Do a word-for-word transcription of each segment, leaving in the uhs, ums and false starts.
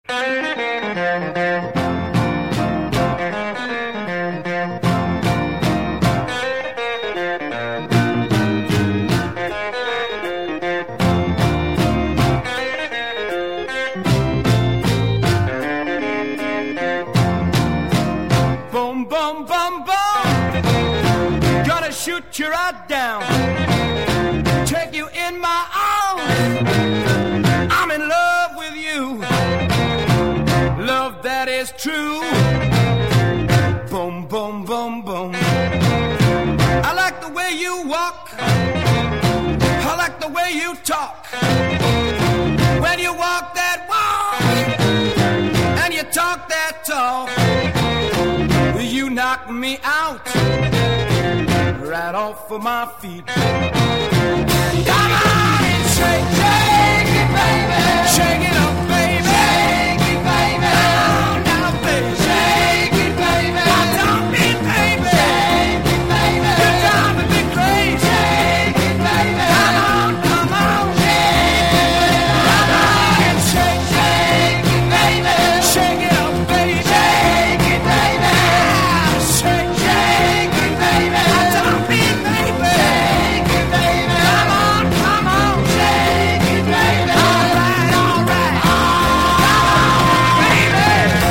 Boom, boom, boom, boom. Gonna shoot you right down. Take you in my arms. I'm in love with you. Love that is true. Boom, boom, boom, boom. I like the way you walk. I like the way you talk. When you walk that walk and you talk that talk, you knock me out right off of my feet. Come on and shake, shake it, baby. Shake it up, baby. Shake it, baby. Now, now, baby. Shake it, baby. I don't mean, baby. Shake it, baby. You're driving me crazy. Shake it, baby. Come on, come on. Shake it, baby. Come on and shake, shake it, baby. Shake it up, baby. Shake it, baby. Shake, shake it, baby. I don't mean, baby. Shake it, baby. Come on, come on. Shake it, baby. All right, all right. Come on, baby.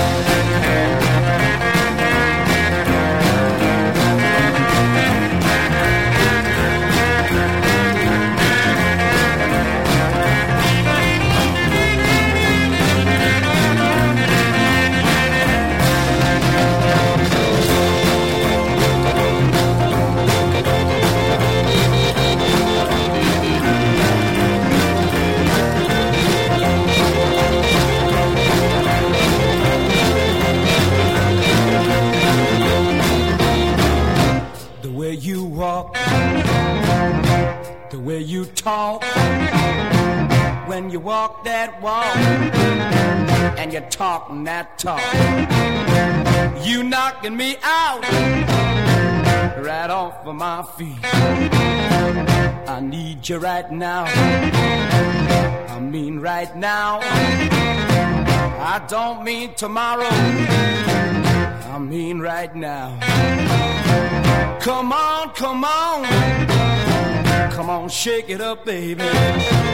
The way you walk, the way you talk, when you walk that walk and you talk that talk, you knocking me out right off of my feet. I need you right now, I mean right now. I don't mean tomorrow, I mean right now. Come on, come on, come on, shake it up, baby.